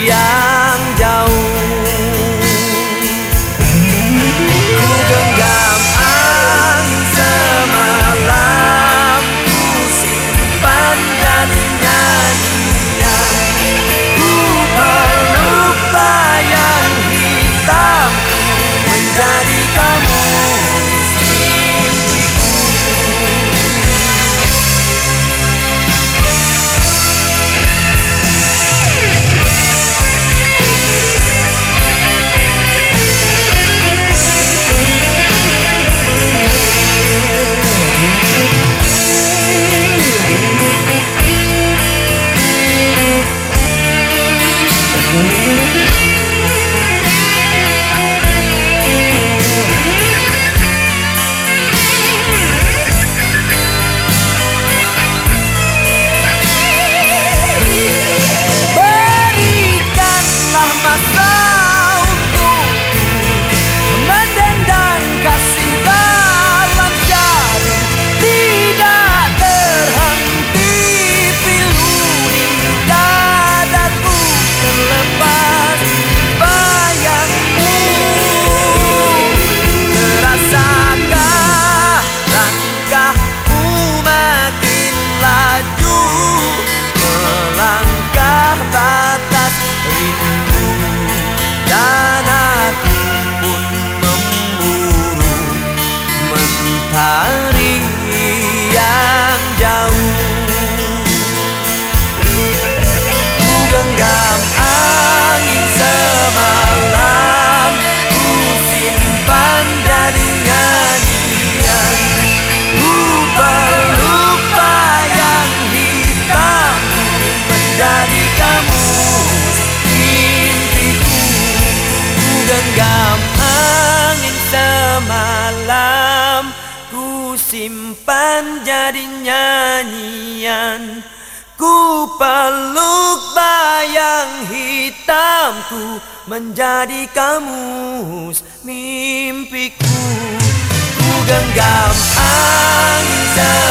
yang jauh. Ku genggam angin semalam, ku simpan jadi nyanyian. Ku peluk bayang hitam menjadi kamu mimpiku. Berikanlah masa untukku mendendang kasih dalam jarum, tidak terhenti pilu di dadaku terlepas bayangmu. Terasakah langkahku makin laju melangkah batas rindu, dan aku pun memburu mentari yang jauh. Ku genggam angin semalam, ku simpan jadi nyanyian. Ku peluk bayang hitam menjadi kamu mimpiku. Ku genggam angin semalam, ku simpan jadi nyanyian. Ku peluk bayang hitamku menjadi kamus mimpiku. Ku genggam angin